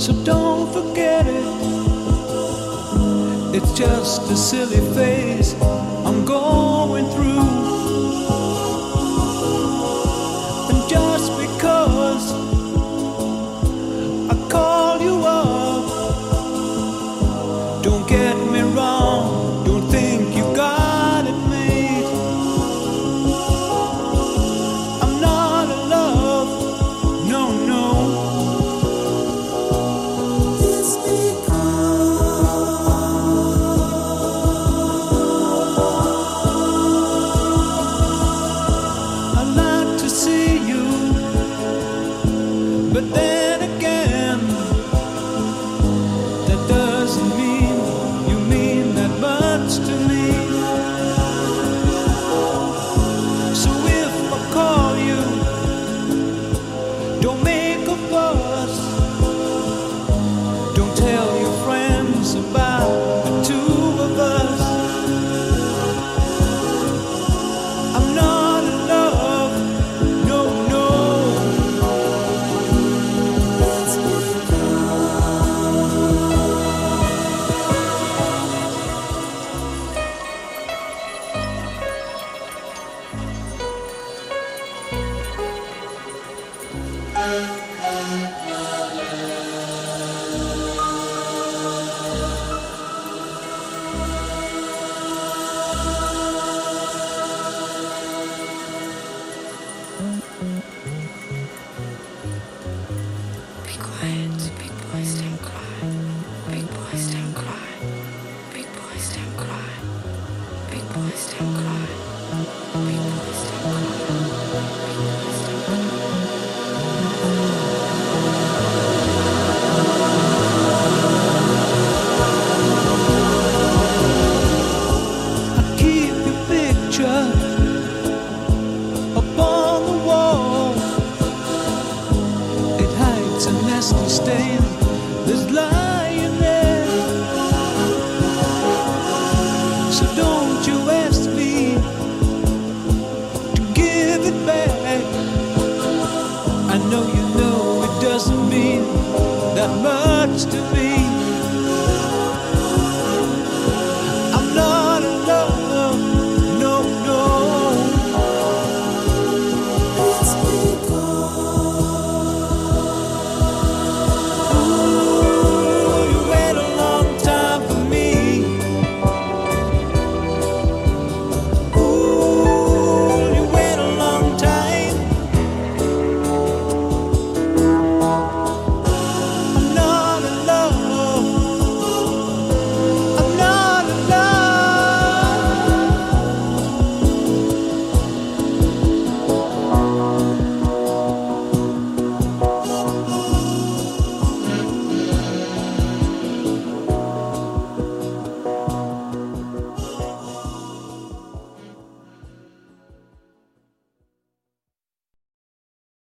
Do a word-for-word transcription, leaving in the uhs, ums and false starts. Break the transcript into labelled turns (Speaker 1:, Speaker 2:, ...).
Speaker 1: So don't forget it. It's just a silly phase I'm going through. And just because I call you up, don't get me wrong, don't think you got it made. I'm not in love, no, no. It's I like to see you, but then again, that doesn't mean you mean that much to me. So if I call you, don't make a fuss. Don't tell your friends about the two of us. I'm not in love, no, no.
Speaker 2: Be quiet, big boys don't cry. Big boys don't cry. Big boys don't cry. Big boys don't cry. Big boys don't cry.
Speaker 1: I keep your picture up on the wall. It hides a nasty stain that's lying there. So don't you ask me to give it back. I know you know it doesn't mean that much to me.